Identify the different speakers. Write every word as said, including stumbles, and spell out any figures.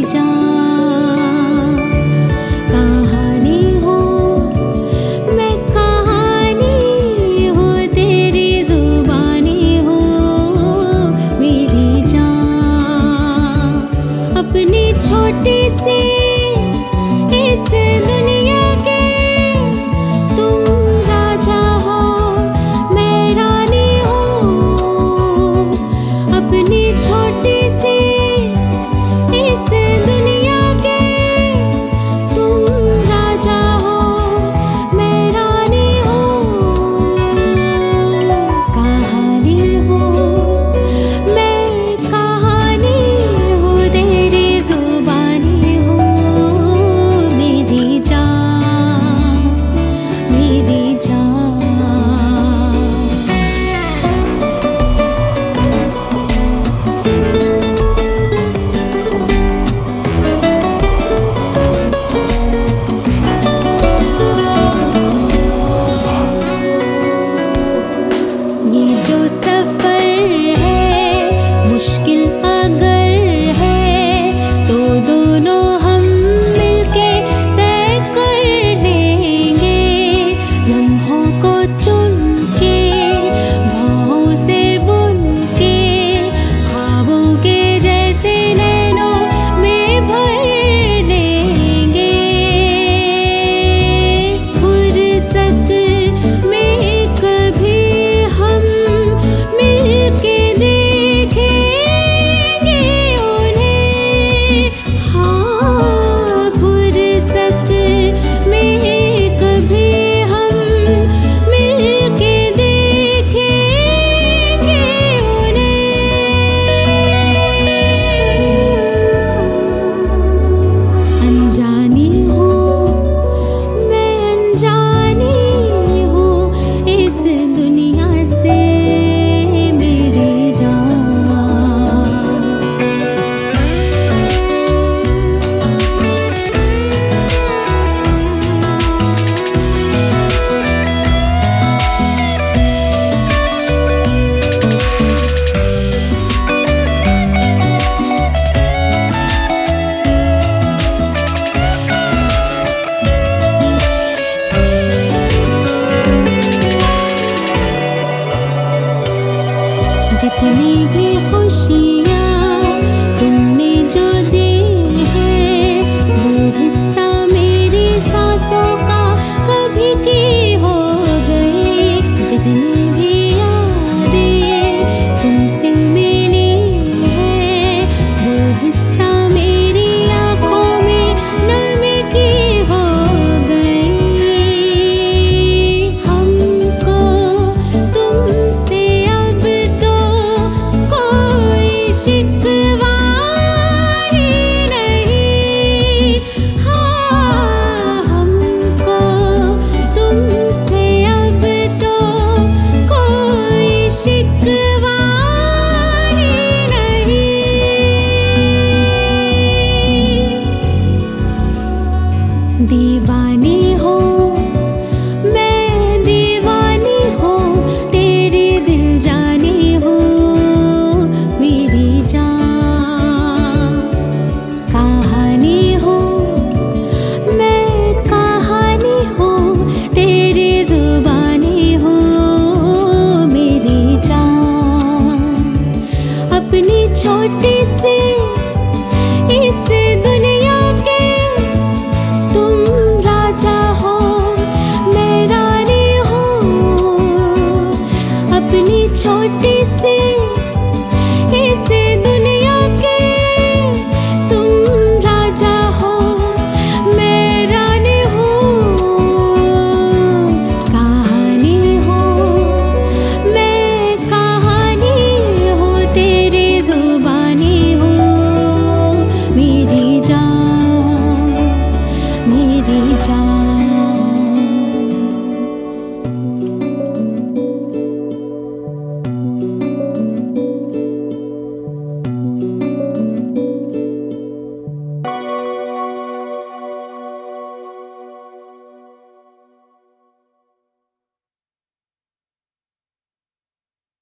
Speaker 1: जान। कहानी हो मैं कहानी हो तेरी जुबानी हो मेरी जान। अपनी छोटी सी इस दुनिया के तुम राजा हो मैं रानी हूँ। अपनी छोटी सी इस दुनिया के तुम राजा हो मैं रानी हूँ। कहानी हो मैं कहानी हो तेरी जुबानी हो मेरी जान मेरी जान। ये जो सफर है मुश्किल अगर है तो दोनों हम मिलके तय कर लेंगे। लम्हों को चुन के बाहों से बुन के ख्वाबों के जैसे नैनों में भर लेंगे। फुर्सत में कभी हम मिलके देखेंगे उन्हें। हाँ फुर्सत में कभी हम मिलके देखेंगे उन्हें। अनजानी हूँ मैं अनजानी हूँ इस दुनिया से मेरी जान। जितनी भी खुशियाँ तुमने जो दी है वो हिस्सा मेरी सांसों का कभी की हो गई। जितनी भी यादें तुमसे मिली है वो हिस्सा मेरी आँखों में नमी की हो गई। हमको तुमसे अब तो कोई शिकवा ही नहीं। हाँ हमको तुमसे अब तो कोई शिकवा ही नहीं। दीवानी